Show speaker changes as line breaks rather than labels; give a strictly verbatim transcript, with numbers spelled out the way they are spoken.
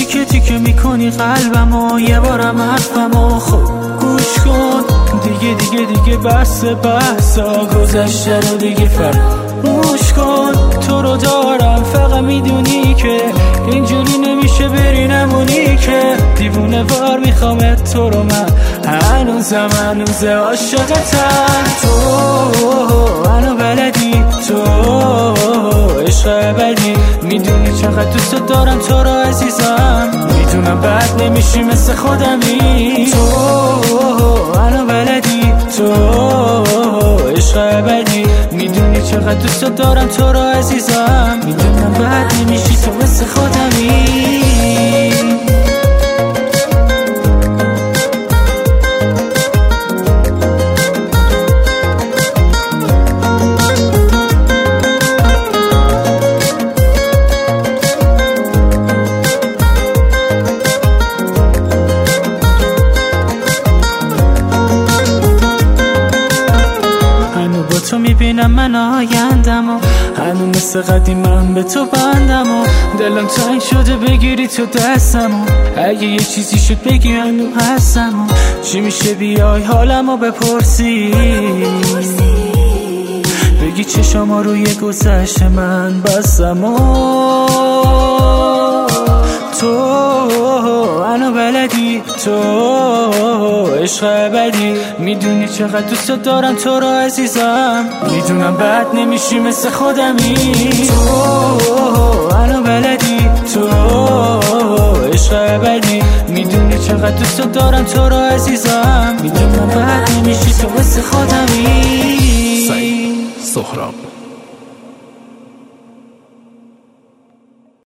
تیکه تیکه میکنی قلبمو، یه بارم حرفمو خب گوش کن. دیگه دیگه دیگه بس بسا گذشته رو دیگه فراموش کن. تو رو دارم فقط میدونی که اینجوری نمیشه بری نمونی که دیوونه وار میخوامت تو رو من هنوزم هنوزه عاشقتم. تو منو بلدی، تو عشق ابدی، میدونی چقدر دوست دارم تو رو عزیزم، میدونم بعد نمیشی مثل خودمی. تو منو بلدی، تو عشق ابدی، میدونی چقدر دوست دارم تو رو عزیزم، میدونم بعد نمیشی تو مثل خودمی. تو میبینم من آیندم و هنو مثل قدیمم به تو بندم و دلم تنگ شده بگیری تو دستم و اگه یه چیزی شد بگی هنو هستم و چی میشه بیای حالمو بپرسی، بگی چشما روی گذشت من بستم و تو منو بلدی، تو عشق ابدی، میدونی چقدر دوست دارم تو رو عزیزم، میدونم بعد نمیشی مثل خودمی. تو منو بلدی، تو عشق ابدی، میدونی چقدر دوست دارم تو رو عزیزم، میدونم بعد نمیشی تو مثل خودمی.
سعید سهراب.